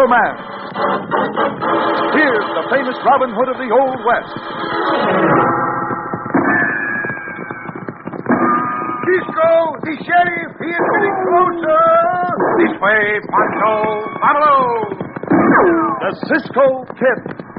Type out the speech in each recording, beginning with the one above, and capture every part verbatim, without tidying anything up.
romance. Here's the famous Robin Hood of the Old West. Cisco, the sheriff, he is getting closer. This way, Pancho. Vámonos. The Cisco Kid.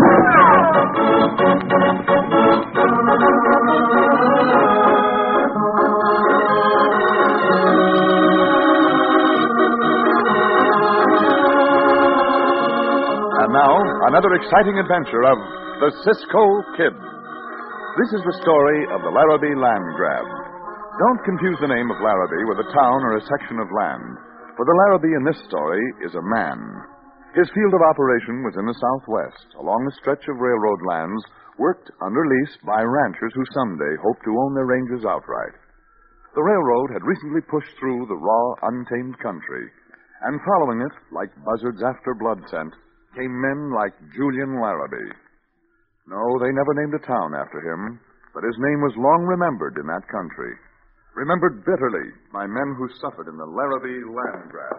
And now, another exciting adventure of the Cisco Kid. This is the story of the Larrabee land grab. Don't confuse the name of Larrabee with a town or a section of land, for the Larrabee in this story is a man. His field of operation was in the Southwest, along a stretch of railroad lands worked under lease by ranchers who someday hope to own their ranges outright. The railroad had recently pushed through the raw, untamed country, and following it, like buzzards after blood scent, came men like Julian Larrabee. No, they never named a town after him, but his name was long remembered in that country. Remembered bitterly by men who suffered in the Larrabee land grab.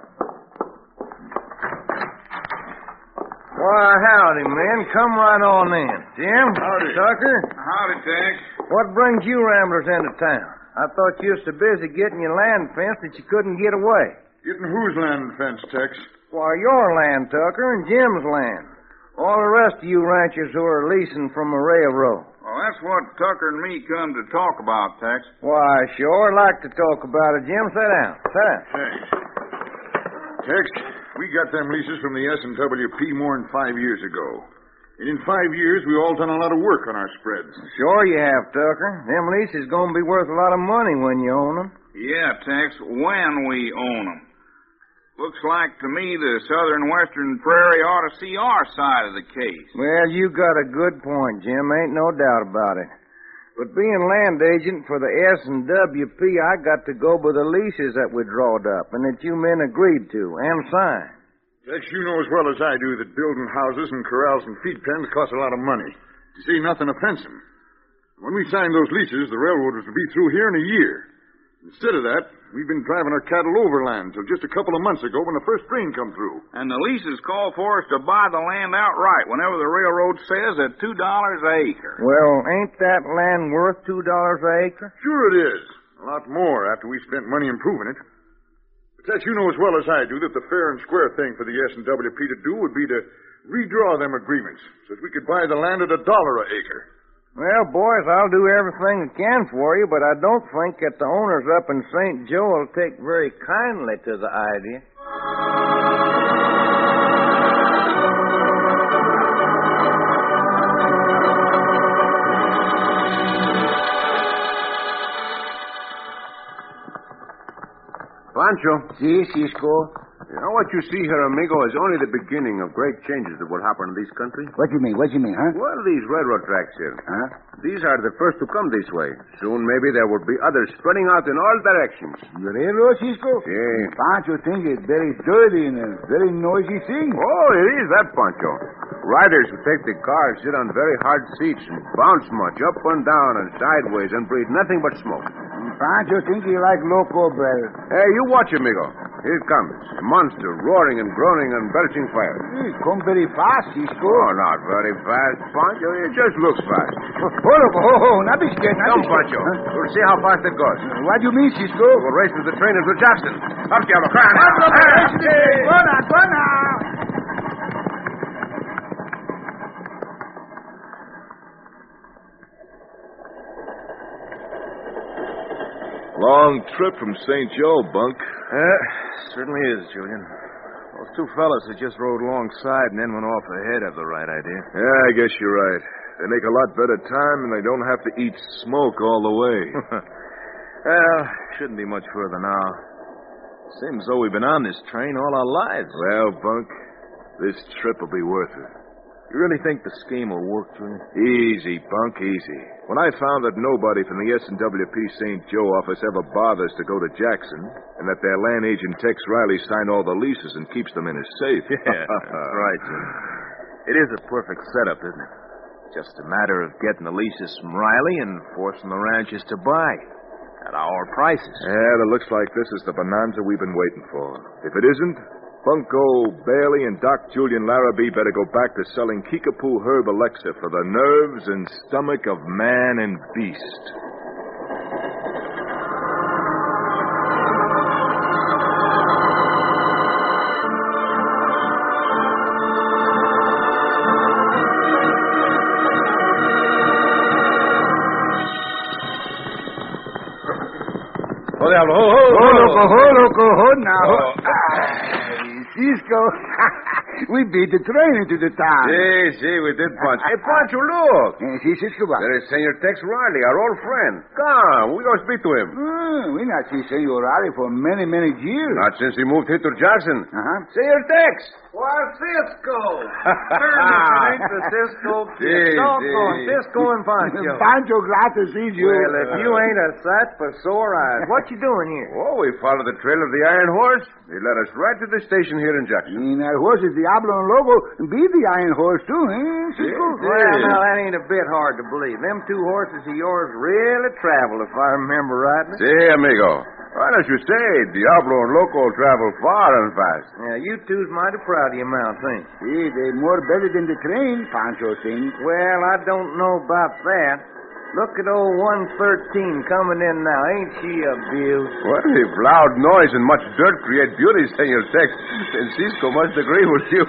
Why, howdy, men. Come right on in. Jim? Howdy. Tucker? Howdy, Tex. What brings you ramblers into town? I thought you were so busy getting your land fenced that you couldn't get away. Getting whose land fence, Tex? Why, your land, Tucker, and Jim's land. All the rest of you ranchers who are leasing from a railroad. Well, that's what Tucker and me come to talk about, Tex. Why, I sure like to talk about it, Jim. Sit down. Sit down. Tex. Tex, we got them leases from the S and W P more than five years ago. And in five years, we all done a lot of work on our spreads. Sure you have, Tucker. Them leases going to be worth a lot of money when you own them. Yeah, Tex, when we own them. Looks like to me the Southern Western Prairie ought to see our side of the case. Well, you got a good point, Jim. Ain't no doubt about it. But being land agent for the S and W P, I got to go by the leases that we drawed up and that you men agreed to and signed. Tex, you know as well as I do that building houses and corrals and feed pens cost a lot of money. To say nothing of fencing. When we signed those leases, the railroad was to be through here in a year. Instead of that, we've been driving our cattle overland till just a couple of months ago when the first train come through. And the leases call for us to buy the land outright whenever the railroad says at two dollars an acre. Well, ain't that land worth two dollars an acre? Sure it is. A lot more after we spent money improving it. But Tex, you know as well as I do that the fair and square thing for the S and W P to do would be to redraw them agreements so that we could buy the land at a dollar an acre. Well, boys, I'll do everything I can for you, but I don't think that the owners up in Saint Joe will take very kindly to the idea. Pancho. Si, Cisco. You know what you see here, amigo, is only the beginning of great changes that will happen in this country. What do you mean? What do you mean, huh? Well, these railroad tracks here. Huh? These are the first to come this way. Soon, maybe there will be others spreading out in all directions. The railroad, Cisco? Yeah. Pancho think it's very dirty and a very noisy thing. Oh, it is that, Pancho. Riders who take the cars sit on very hard seats and bounce much up and down and sideways and breathe nothing but smoke. Pancho think he like loco, brother. Hey, you watch, amigo. Here it comes. A monster roaring and groaning and belching fire. He come very fast, Cisco. Oh, not very fast, Pancho. It just looks fast. Hold up. Oh, oh, not be scared. Not Come, be scared. Pancho. Huh? We'll see how fast it goes. What do you mean, Cisco? We'll race with the train until Jackson. Up, Diablo. Come on. Go now, go now. Long trip from Saint Joe, Bunk. Yeah, certainly is, Julian. Those two fellas that just rode alongside and then went off ahead have the right idea. Yeah, I guess you're right. They make a lot better time, and they don't have to eat smoke all the way. Well, shouldn't be much further now. Seems as though we've been on this train all our lives. Well, Bunk, this trip will be worth it. You really think the scheme will work, Julian? Easy, Bunk, easy. When I found that nobody from the S and W P Saint Joe office ever bothers to go to Jackson, and that their land agent Tex Riley signed all the leases and keeps them in his safe. Yeah, that's right, Julian. It is a perfect setup, isn't it? Just a matter of getting the leases from Riley and forcing the ranchers to buy at our prices. Yeah, it looks like this is the bonanza we've been waiting for. If it isn't, Bunko Bailey and Doc Julian Larrabee better go back to selling Kickapoo Herb Elixir for the nerves and stomach of man and beast. Oh, diablo. Oh, oh, oh, loco, oh, loco, oh, now. Cisco, we beat the train into the town. Si, si, we did, Pancho. Hey, Pancho, look. Eh, si, Cisco, va. There is Senor Tex Riley, our old friend. Come, we go speak to him. Ah, we not see Senor Riley for many, many years. Not since he moved here to Jackson. Uh-huh. Senor Tex. Why, Cisco. Turn it ain't the Cisco kid. Si, Doggone, si. Cisco and Pancho. Pancho, glad to see you. Well, if you ain't a sight for sore eyes, what you doing here? Oh, we followed the trail of the Iron Horse. He led us right to the station here in Jackson. And that horse is Diablo and Logo. Be the Iron Horse, too, eh, Cisco? Well, now, that ain't a bit hard to believe. Them two horses of yours really travel, if I remember rightly. Si, amigo. Well, as you say, Diablo and Loco travel far and fast. Yeah, you two's mighty proud of your mounts, ain't you? See, they're more better than the train, Pancho thinks. Well, I don't know about that. Look at old one thirteen coming in now. Ain't she a beaut? Well, if loud noise and much dirt create beauty, Senor Tex, then Cisco must agree with you.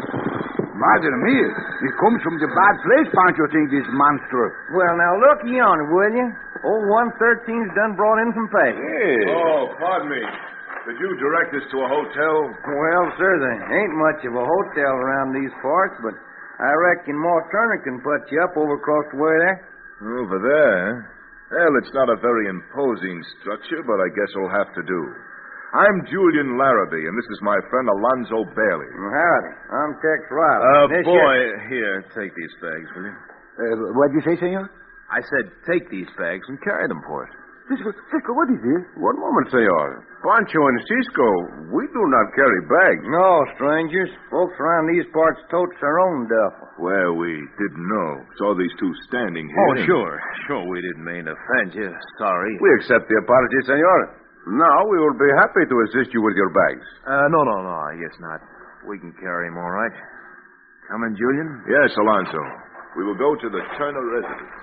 Madre mia, it comes from the bad place, Pancho thinks, this monster. Well, now, look yonder, will you? Old one thirteen's done brought in some pay. Hey. Oh, pardon me. Could you direct us to a hotel? Well, sir, there ain't much of a hotel around these parts, but I reckon Ma Turner can put you up over across the way there. Over there? Well, it's not a very imposing structure, but I guess it'll have to do. I'm Julian Larrabee, and this is my friend Alonzo Bailey. Howdy. I'm Tex Riley. Uh, This boy, here- here, take these bags, will you? Uh, what'd you say, senor? I said take these bags and carry them for us. Cisco, Cisco, what is this? One moment, senor. Pancho and Cisco, we do not carry bags. No, strangers. Folks around these parts totes their own duffel. Well, we didn't know. Saw these two standing here. Oh, sure. Sure, we didn't mean to offend you. Sorry. We accept the apology, senor. Now we will be happy to assist you with your bags. Uh, no, no, no, I guess not. We can carry them all right. Coming, Julian? Yes, Alonzo. We will go to the Turner residence.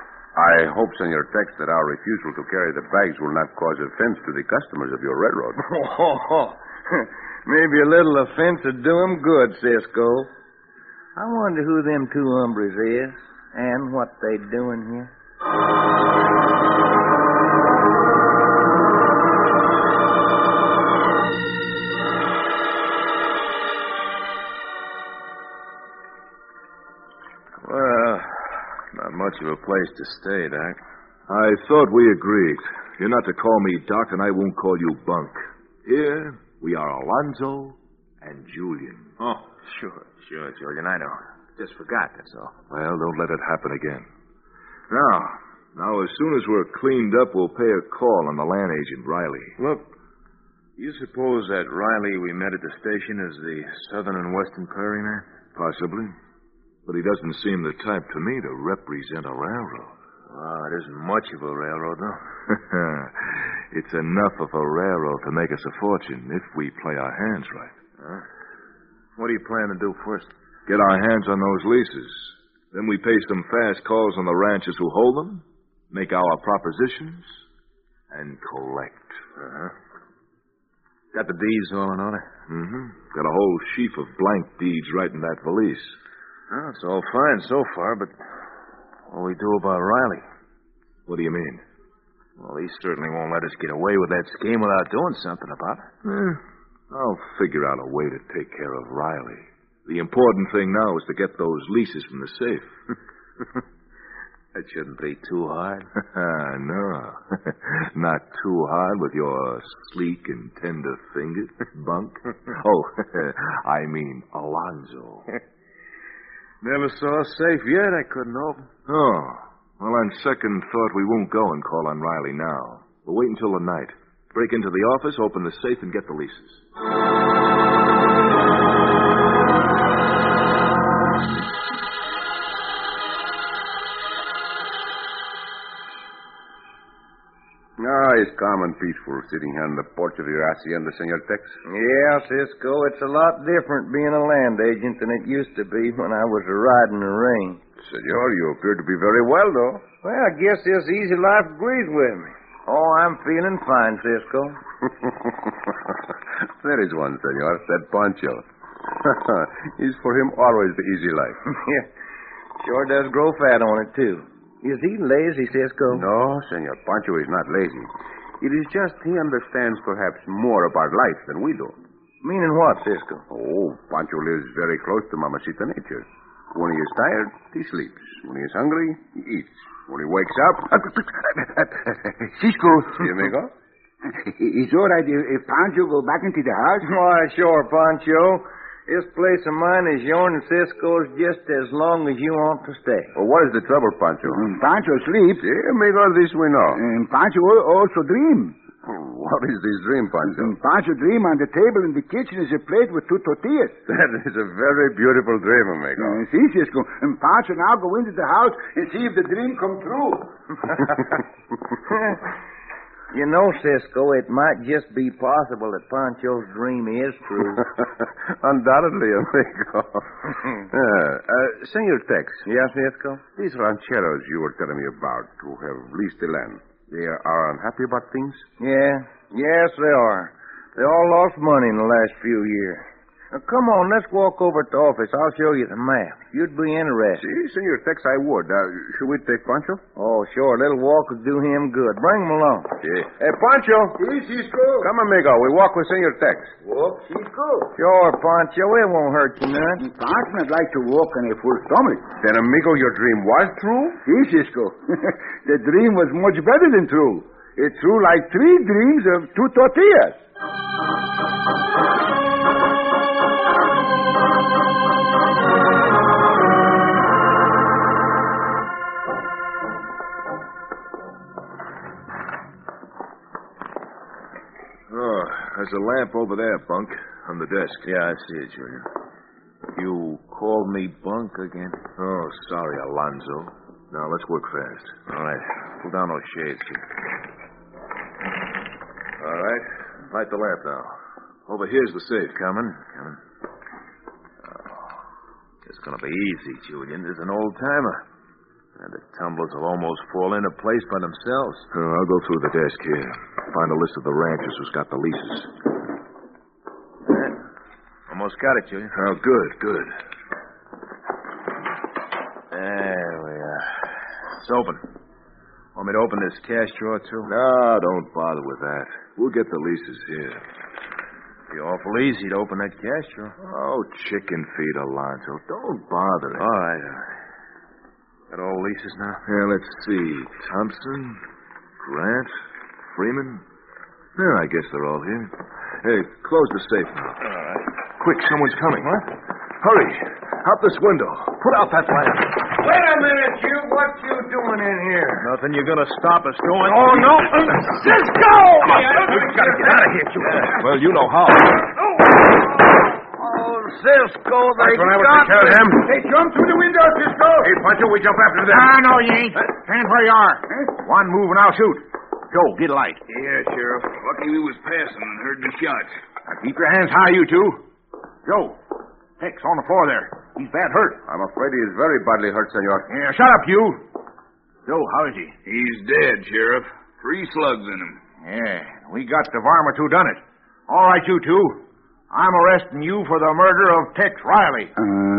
I hope, Senor Tex, that our refusal to carry the bags will not cause offense to the customers of your railroad. Oh, maybe a little offense would do 'em good, Cisco. I wonder who them two hombres is and what they doing here. Well, not much of a place to stay, Doc. I thought we agreed. You're not to call me Doc, and I won't call you Bunk. Here, we are Alonzo and Julian. Oh, sure, sure, Julian, I know. Just forgot, that's all. Well, don't let it happen again. Now, now, as soon as we're cleaned up, we'll pay a call on the land agent, Riley. Look, you suppose that Riley we met at the station is the Southern and Western Prairie man? Possibly. But he doesn't seem the type to me to represent a railroad. Well, it isn't much of a railroad, though. It's enough of a railroad to make us a fortune if we play our hands right. Huh? What do you plan to do first? Get our hands on those leases. Then we pay some fast calls on the ranchers who hold them, make our propositions, and collect. Uh-huh. Got the deeds all in order? Mm-hmm. Got a whole sheaf of blank deeds right in that valise. Well, it's all fine so far, but what do we do about Riley? What do you mean? Well, he certainly won't let us get away with that scheme without doing something about it. Eh, I'll figure out a way to take care of Riley. The important thing now is to get those leases from the safe. That shouldn't be too hard. No. Not too hard with your sleek and tender fingers, Bunk. Oh, I mean Alonzo. Never saw a safe yet I couldn't open. Oh. Well, on second thought, we won't go and call on Riley now. We'll wait until the night. Break into the office, open the safe, and get the leases. Ah, nice, calm, and peaceful sitting here on the porch of your hacienda, Senor Tex? Yeah, Cisco, it's a lot different being a land agent than it used to be when I was a riding the ring. Senor, you appear to be very well, though. Well, I guess this easy life agrees with me. Oh, I'm feeling fine, Cisco. There is one, Senor, that Pancho. He's for him always the easy life. Yeah, sure does grow fat on it, too. Is he lazy, Cisco? No, Senor, Pancho is not lazy. It is just he understands perhaps more about life than we do. Meaning what, Cisco? Oh, Pancho lives very close to Mamacita Nature. When he is tired, he sleeps. When he is hungry, he eats. When he wakes up... Cisco. See, amigo? It's all right if, if Pancho go back into the house? Why, sure, Pancho. This place of mine is yours and Cisco's just as long as you want to stay. Well, what is the trouble, Pancho? When Pancho sleeps... See, amigo, this we know. And Pancho al- also dream. What is this dream, Pancho? And Pancho dream on the table in the kitchen is a plate with two tortillas. That is a very beautiful dream, amigo. Uh, see, Cisco, and Pancho now go into the house and see if the dream come true. You know, Cisco, it might just be possible that Pancho's dream is true. Undoubtedly, amigo. uh, uh, Senor Tex. Yes, Cisco? These rancheros you were telling me about who have leased the land, they are unhappy about things? Yeah, yes, they are. They all lost money in the last few years. Now, come on, let's walk over to the office. I'll show you the map. You'd be interested. See, Senor Tex, I would. Uh, should we take Pancho? Oh, sure. A little walk would do him good. Bring him along. Yeah. Hey, Pancho. See, Cisco. Come, amigo. We walk with Senor Tex. Walk, Cisco. Sure, Pancho. It won't hurt you none. Pancho would like to walk on a full stomach. Then, amigo, your dream was true? See, Cisco. The dream was much better than true. It's true like three dreams of two tortillas. Oh, there's a lamp over there, Bunk, on the desk. Yeah, I see it, Junior. You called me Bunk again? Oh, sorry, Alonzo. Now, let's work fast. All right. Pull down those shades here. All right. Light the lamp now. Over here's the safe. Coming, coming. Oh, it's going to be easy, Julian. There's an old-timer. And the tumblers will almost fall into place by themselves. Oh, I'll go through the desk here. Find a list of the ranchers who's got the leases. Right. Almost got it, Julian. Oh, good, good. There we are. It's open. Want me to open this cash drawer, too? No, don't bother with that. We'll get the leases here. Be awful easy to open that cash drawer. Oh, chicken feed, Alonzo. Don't bother it. All right, all right. Got all leases now? Yeah, let's see. Thompson, Grant, Freeman. Yeah, I guess they're all here. Hey, close the safe now. All right. Quick, someone's coming. What? Hurry. Out this window. Put out that lamp. Wait a minute, you. What you doing in here? Nothing you're going to stop us doing. Oh, no. Cisco! We've got to get out of here, Julian. Well, you know how. Oh, Cisco, they That's when I was got to kill me. him. Hey, jump through the window, Cisco. Hey, Pancho, we jump after them. Ah, no, you ain't. Stand where you are. One move and I'll shoot. Joe, get a light. Yeah, Sheriff. Lucky we was passing and heard the shots. Now, keep your hands high, you two. Joe, Tex on the floor there. He's bad hurt. I'm afraid he is very badly hurt, senor. Yeah, shut up, you. Joe, how is he? He's dead, Sheriff. Three slugs in him. Yeah, we got the varmint who done it. All right, you two. I'm arresting you for the murder of Tex Riley.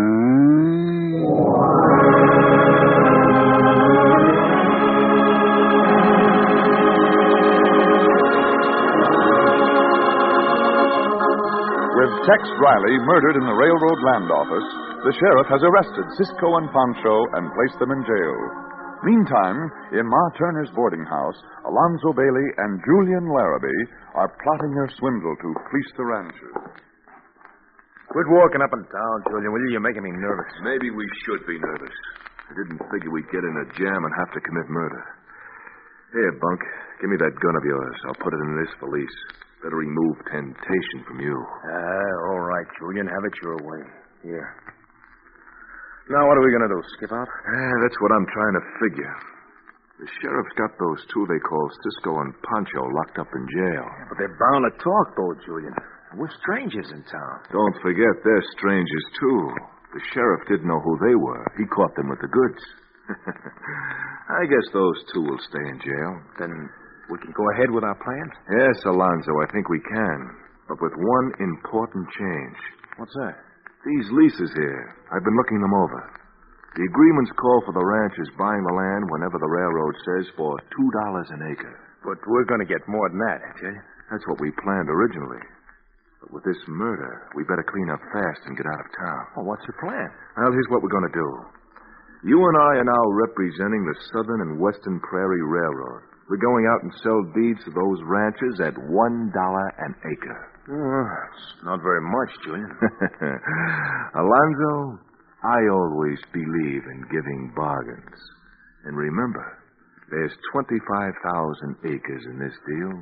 With Tex Riley murdered in the railroad land office, the sheriff has arrested Cisco and Pancho and placed them in jail. Meantime, in Ma Turner's boarding house, Alonzo Bailey and Julian Larrabee are plotting their swindle to fleece the ranchers. Quit walking up and down, Julian, will you? You're making me nervous. Maybe we should be nervous. I didn't figure we'd get in a jam and have to commit murder. Here, Bunk, give me that gun of yours. I'll put it in this valise. Better remove temptation from you. Ah, all right, Julian. Have it your way. Here. Now, what are we going to do? Skip out? Ah, that's what I'm trying to figure. The sheriff's got those two they call Cisco and Pancho locked up in jail. But they're bound to talk, though, Julian. We're strangers in town. Don't forget, they're strangers, too. The sheriff didn't know who they were. He caught them with the goods. I guess those two will stay in jail. Then we can go ahead with our plans? Yes, Alonzo, I think we can. But with one important change. What's that? These leases here, I've been looking them over. The agreements call for the ranchers buying the land whenever the railroad says for two dollars an acre. But we're going to get more than that, ain't you? That's what we planned originally. But with this murder, we better clean up fast and get out of town. Well, what's your plan? Well, here's what we're going to do. You and I are now representing the Southern and Western Prairie Railroad. We're going out and sell deeds to those ranchers at one dollar an acre. Oh, it's not very much, Julian. Alonzo, I always believe in giving bargains. And remember, there's twenty-five thousand acres in this deal.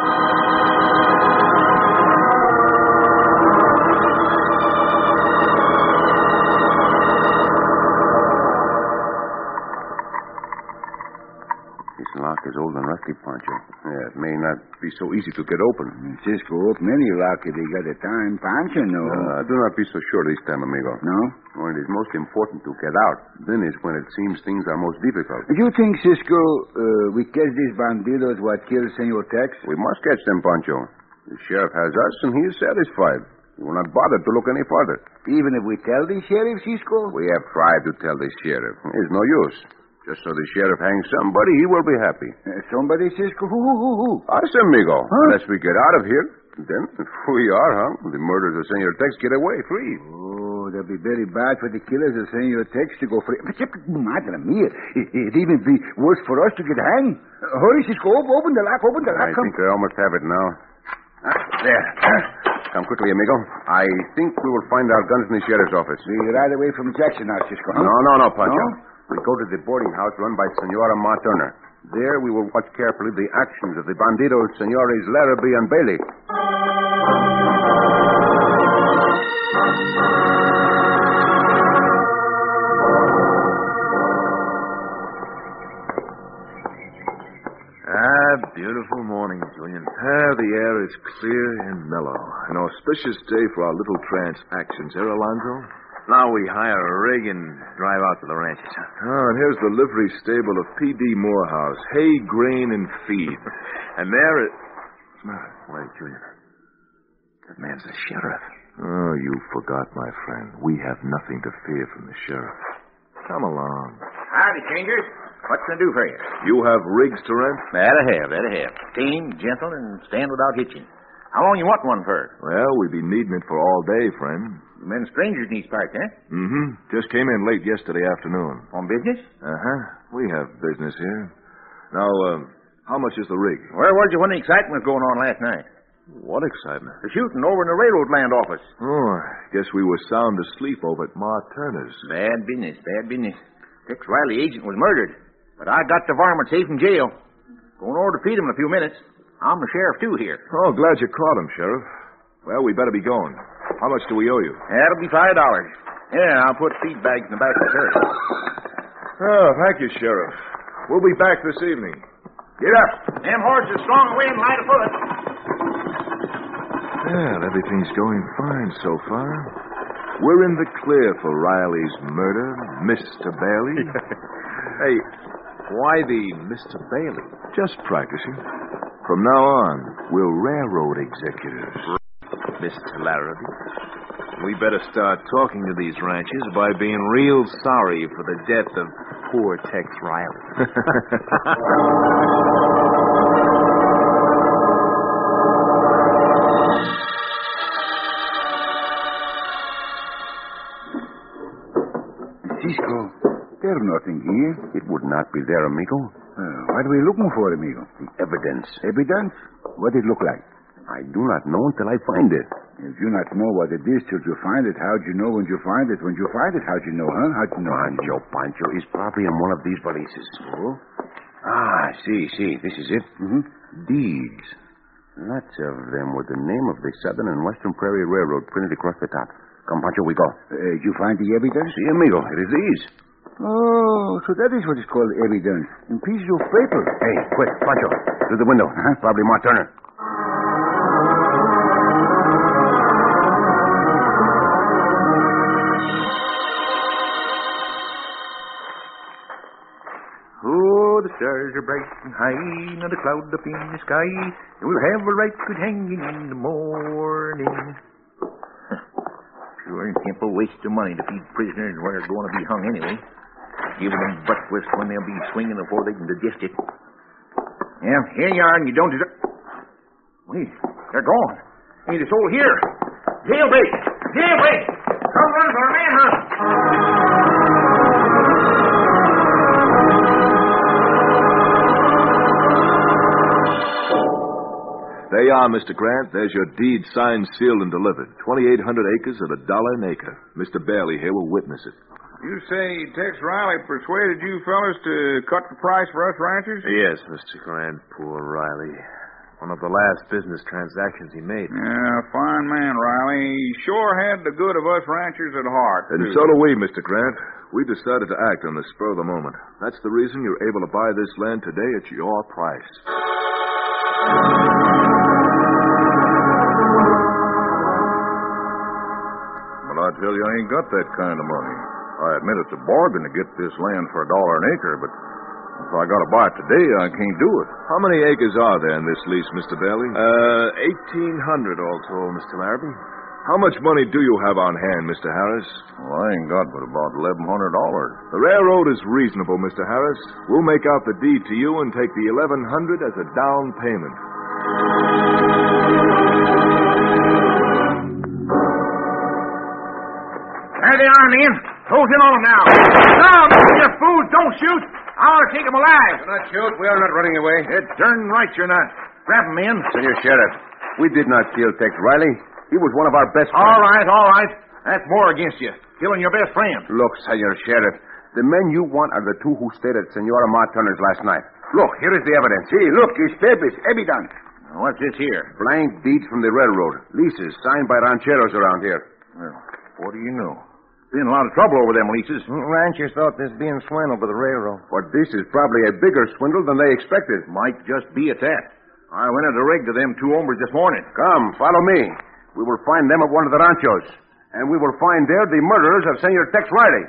This lock is old and rusty, Pancho. Yeah, it may not be so easy to get open. Cisco open any lock if they got the time. Pancho, no. Uh, do not be so sure this time, amigo. No? When it is most important to get out, then is when it seems things are most difficult. Do you think, Cisco, uh, we catch these bandidos what killed Senor Tex? We must catch them, Pancho. The sheriff has us, and he is satisfied. He will not bother to look any farther. Even if we tell the sheriff, Cisco? We have tried to tell the sheriff. It's no use. Just so the sheriff hangs somebody, he will be happy. Uh, somebody, Cisco? Who, who, who, who? Us, amigo. Huh? Unless we get out of here. Then, if we are, huh? The murderers of Senor Tex get away free. Oh, that'd be very bad for the killers of Senor Tex to go free. But, madre mia, it, it'd even be worse for us to get hanged. Uh, hurry, Cisco. Open the lock. Open the lock. I Come. think I almost have it now. Ah, there. Come quickly, amigo. I think we will find our guns in the sheriff's office. We ride away from Jackson now, Cisco. Huh? No, no, no, Pancho. No? We go to the boarding house run by Senora Ma Turner. There we will watch carefully the actions of the bandidos, Senores Larrabee and Bailey. Ah, beautiful morning, Julian. Ah, the air is clear and mellow. An auspicious day for our little transactions, eh, Alonzo? Now we hire a rig and drive out to the ranches. Oh, and here's the livery stable of P D Morehouse. Hay, grain, and feed. And there it... No, wait, Julian. That man's the sheriff. Oh, you forgot, my friend. We have nothing to fear from the sheriff. Come along. Howdy, strangers. What can I do for you? You have rigs to rent? That I have, that I have. Tame, gentle, and stand without hitching. How long you want one for? Well, we've been needing it for all day, friend. Men strangers in these parts, eh? Mm-hmm. Just came in late yesterday afternoon. On business? Uh-huh. We have business here. Now, uh, how much is the rig? Where was you when the excitement was going on last night? What excitement? The shooting over in the railroad land office. Oh, guess we were sound asleep over at Ma Turner's. Bad business, bad business. Tex Riley agent was murdered, but I got the varmint safe in jail. Going over to feed him in a few minutes. I'm the sheriff, too, here. Oh, glad you caught him, Sheriff. Well, we better be going. How much do we owe you? That'll be five dollars. Yeah, I'll put feed bags in the back of the shirt. Oh, thank you, Sheriff. We'll be back this evening. Get up. Them horses strong and wind, light of foot. Well, everything's going fine so far. We're in the clear for Riley's murder, Mister Bailey. Hey, why the Mister Bailey? Just practicing. From now on, we're railroad executives. Mister Larrabee, we better start talking to these ranchers by being real sorry for the death of poor Tex Riley. Cisco, there's nothing here. It would not be there, amigo. Uh, what are we looking for, amigo? The evidence. Evidence? What does it look like? I do not know until I find it. If you not know what it is till you find it, how'd you know when you find it? When you find it, how'd you know, huh? How'd you know? Pancho, Pancho is probably in one of these valises. Oh? Ah, see, see. This is it. Mm-hmm. Deeds. Lots of them with the name of the Southern and Western Prairie Railroad printed across the top. Come, Pancho, we go. Uh, you find the evidence? See, amigo, it is these. Oh, so that is what is called evidence. In pieces of paper. Hey, quick, Pancho. Through the window. Huh? Probably Ma Turner. Oh, the stars are bright and high, not a cloud up in the sky. And we'll have a right good hanging in the morning. Sure, simple waste of money to feed prisoners when they're going to be hung anyway. Giving them breakfast when they'll be swinging before they can digest it. Yeah, here you are, and you don't deserve... Wait, they're gone. Hey, this all here. Jailbreak! Jailbreak! Come run for a manhunt! There you are, Mister Grant. There's your deed signed, sealed, and delivered. twenty-eight hundred acres at a dollar an acre. Mister Bailey here will witness it. You say Tex Riley persuaded you fellas to cut the price for us ranchers? Yes, Mister Grant. Poor Riley. One of the last business transactions he made. Yeah, fine man, Riley. He sure had the good of us ranchers at heart. And too. so do we, Mister Grant. We decided to act on the spur of the moment. That's the reason you're able to buy this land today at your price. Well, I tell you, I ain't got that kind of money. I admit it's a bargain to get this land for a dollar an acre, but if I got to buy it today, I can't do it. How many acres are there in this lease, Mister Bailey? Uh, eighteen hundred all told, Mister Larrabee. How much money do you have on hand, Mister Harris? Well, I ain't got but about eleven hundred dollars. The railroad is reasonable, Mister Harris. We'll make out the deed to you and take the eleven hundred as a down payment. There they are, men. Close in on them now. No, you fools, don't shoot. I want to take them alive. Do not shoot. We are not running away. It's darn right you're not. Grab them, men. Senor Sheriff, we did not kill Tex Riley. He was one of our best friends. All right, all right. That's more against you. Killing your best friend. Look, Senor Sheriff, the men you want are the two who stayed at Senora Ma Turner's last night. Look, here is the evidence. See, look, it's papers, evidence. What's this here? Blank deeds from the railroad. Leases signed by rancheros around here. Well, what do you know? Been a lot of trouble over them leases. Ranchers thought this being swindled by the railroad. But this is probably a bigger swindle than they expected. Might just be at that. I went at a rig to them two hombres this morning. Come, follow me. We will find them at one of the ranchos. And we will find there the murderers of Senor Tex Riley.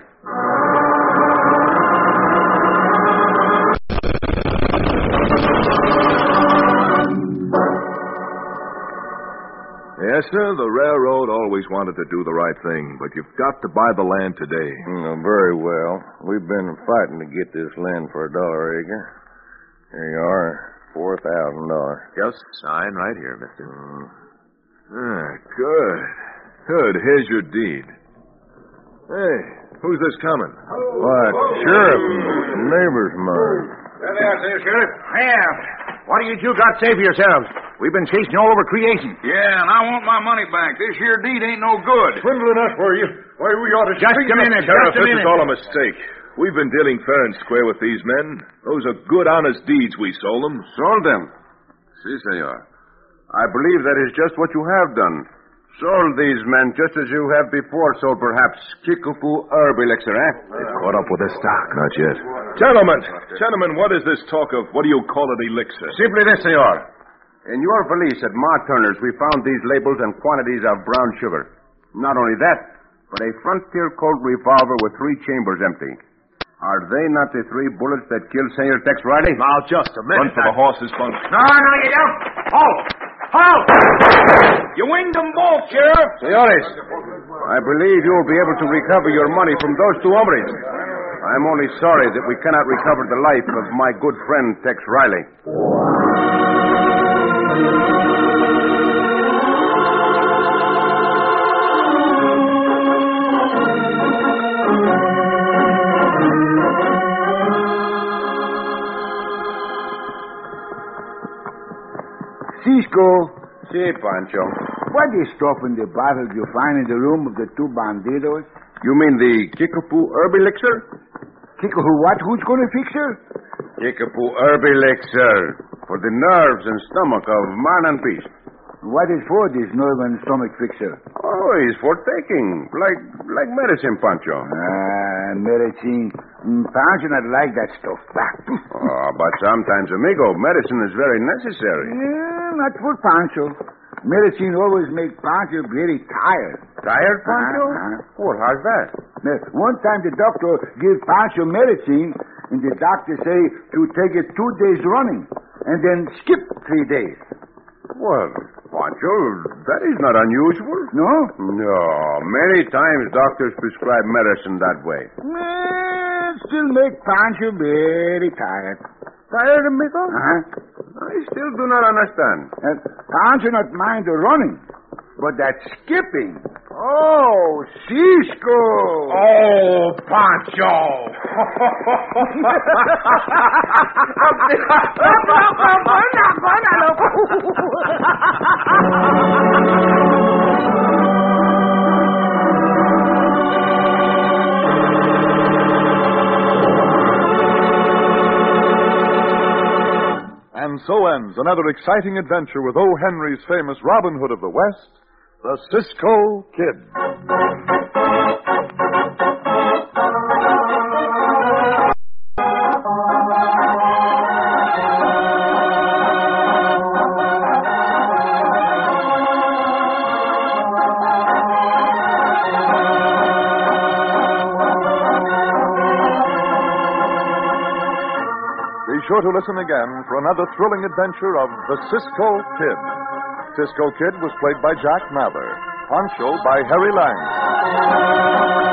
Yes, sir, the railroad always wanted to do the right thing, but you've got to buy the land today. Mm, very well. We've been fighting to get this land for a dollar acre. Here you are, four thousand dollars. Just sign right here, mister. Mm. Ah, good. Good. Here's your deed. Hey, who's this coming? Why, Sheriff and neighbors of mine. There they are, Senor Sheriff. Yeah. What do you two got to say for yourselves? We've been chasing all over creation. Yeah, and I want my money back. This here deed ain't no good. Swindling us, were you? Why, we ought to... Just a minute, Sheriff, just a this minute. is all a mistake. We've been dealing fair and square with these men. Those are good, honest deeds we sold them. Sold them? Si, senor. I believe that is just what you have done. Sold these men just as you have before sold perhaps Kickapoo herb elixir, eh? They've caught up with their stock. Not yet. Gentlemen, gentlemen, what is this talk of, what do you call it, elixir? Simply this, senor. In your valise at Ma Turner's, we found these labels and quantities of brown sugar. Not only that, but a Frontier Colt revolver with three chambers empty. Are they not the three bullets that killed Senor Tex Riley? Now, just a minute. Run for the horses, Bunk. No, no, you don't. Halt! Halt! You winged them both, Sheriff. Senores, I believe you will be able to recover your money from those two hombres. I'm only sorry that we cannot recover the life of my good friend, Tex Riley. Cisco, Si, Pancho. what is stuff in the bottles you find in the room of the two bandidos? You mean the Kickapoo herb elixir? Kiko, who what? Who's going to fix her? Kickapoo herb elixir. For the nerves and stomach of man and beast. What is for this nerve and stomach fixer? Oh, he's for taking. Like like medicine, Pancho. Ah, Uh, medicine. Mm, Pancho not like that stuff. Oh, but sometimes, amigo, medicine is very necessary. Yeah, not for Pancho. Medicine always make Pancho very tired. Tired, Pancho? Uh-huh. Well, how's that? Now, one time the doctor give Pancho medicine, and the doctor say to take it two days running, and then skip three days. Well, Pancho, that is not unusual. No? No. Many times doctors prescribe medicine that way. Well, still make Pancho very tired. Tired, amigo? Uh-huh. I still do not understand. And Pancho not mind the running, but that skipping. Oh, Cisco! Oh, Pancho! And so ends another exciting adventure with O. Henry's famous Robin Hood of the West, the Cisco Kid. Be sure to listen again for another thrilling adventure of the Cisco Kid. Cisco Kid was played by Jack Mather. Pancho by Harry Lang.